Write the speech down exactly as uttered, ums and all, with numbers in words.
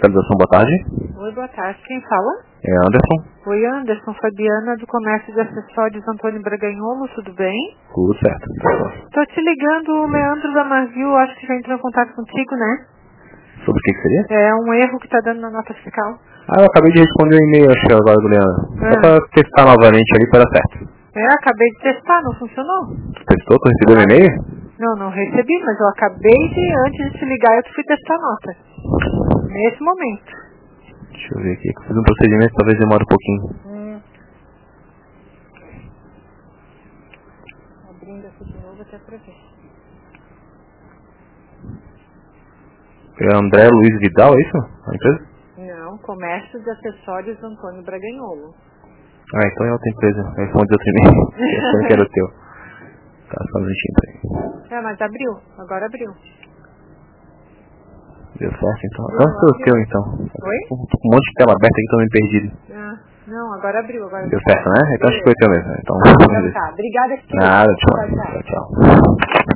Comercialização, boa tarde. Oi, boa tarde. Quem fala? É Anderson. Oi, Anderson. Fabiana, do Comércio de Acessórios Antônio Braganholo, tudo bem? Tudo certo. Tô te ligando, o Leandro da Marvil, acho que já entrou em contato contigo, né? Sobre o que, que seria? É um erro que tá dando na nota fiscal. Ah, eu acabei de responder o e-mail, acho que agora do Leandro. Ah. Só pra testar novamente ali para dar certo. É, acabei de testar, não funcionou? Tu testou? Tu recebeu o e-mail? Não, não recebi, mas eu acabei de, antes de te ligar, eu fui testar a nota. Nesse momento. Deixa eu ver aqui, que eu fiz um procedimento, talvez demore um pouquinho. Hum. Abrindo aqui de novo até pra ver. É André Luiz Vidal, é isso? A empresa? Não, Comércio de Acessórios Antônio Braganholo. Ah, então é outra empresa. Eu respondi outro e-mail. Pensando que era o teu. Tá, só um minutinho aí. É, mas abriu. Agora abriu. Deu certo então? Não, Não, foi o abriu. teu então. Oi? Tô com um monte de tela aberta aqui, tô meio perdido. Ah, não, agora abriu. Agora Deu certo, né? Então acho que foi o teu mesmo. Então, Então tá. Obrigada, Tio. nada, tchau. Tchau, tchau. Tchau, tchau.